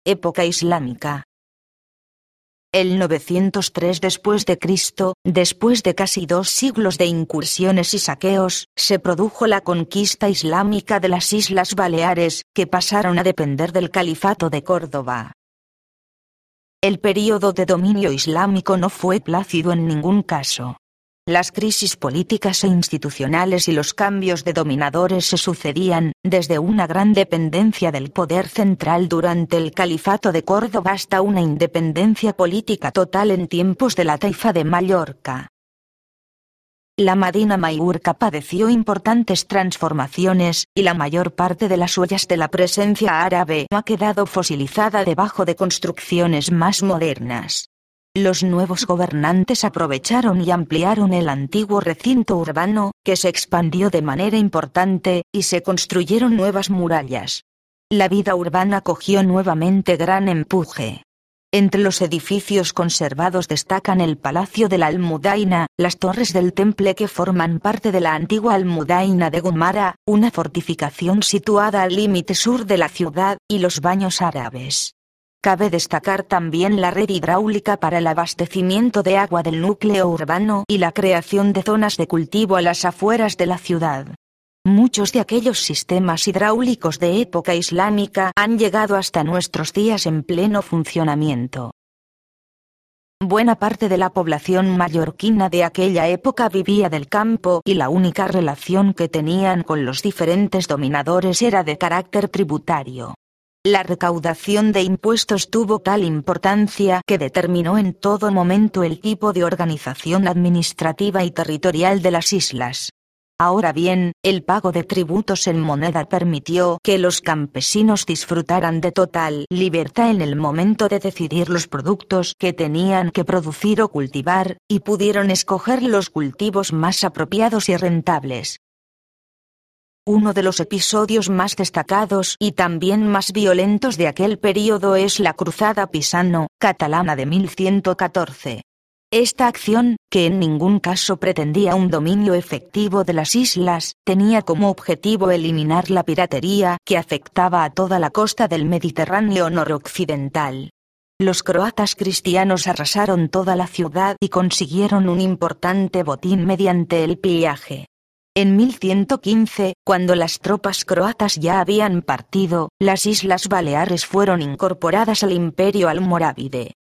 época islámica. El 903 después de Cristo, después de casi 2 siglos de incursiones y saqueos, se produjo la conquista islámica de las Islas Baleares, que pasaron a depender del Califato de Córdoba. El período de dominio islámico no fue plácido en ningún caso. Las crisis políticas e institucionales y los cambios de dominadores se sucedían, desde una gran dependencia del poder central durante el Califato de Córdoba hasta una independencia política total en tiempos de la Taifa de Mallorca. La Madina Maiurca padeció importantes transformaciones, y la mayor parte de las huellas de la presencia árabe ha quedado fosilizada debajo de construcciones más modernas. Los nuevos gobernantes aprovecharon y ampliaron el antiguo recinto urbano, que se expandió de manera importante, y se construyeron nuevas murallas. La vida urbana cogió nuevamente gran empuje. Entre los edificios conservados destacan el Palacio de la Almudaina, las torres del Temple que forman parte de la antigua Almudaina de Gomara, una fortificación situada al límite sur de la ciudad, y los baños árabes. Cabe destacar también la red hidráulica para el abastecimiento de agua del núcleo urbano y la creación de zonas de cultivo a las afueras de la ciudad. Muchos de aquellos sistemas hidráulicos de época islámica han llegado hasta nuestros días en pleno funcionamiento. Buena parte de la población mallorquina de aquella época vivía del campo y la única relación que tenían con los diferentes dominadores era de carácter tributario. La recaudación de impuestos tuvo tal importancia que determinó en todo momento el tipo de organización administrativa y territorial de las islas. Ahora bien, el pago de tributos en moneda permitió que los campesinos disfrutaran de total libertad en el momento de decidir los productos que tenían que producir o cultivar, y pudieron escoger los cultivos más apropiados y rentables. Uno de los episodios más destacados y también más violentos de aquel período es la Cruzada Pisano-Catalana de 1114. Esta acción, que en ningún caso pretendía un dominio efectivo de las islas, tenía como objetivo eliminar la piratería que afectaba a toda la costa del Mediterráneo noroccidental. Los croatas cristianos arrasaron toda la ciudad y consiguieron un importante botín mediante el pillaje. En 1115, cuando las tropas croatas ya habían partido, las Islas Baleares fueron incorporadas al Imperio almorávide.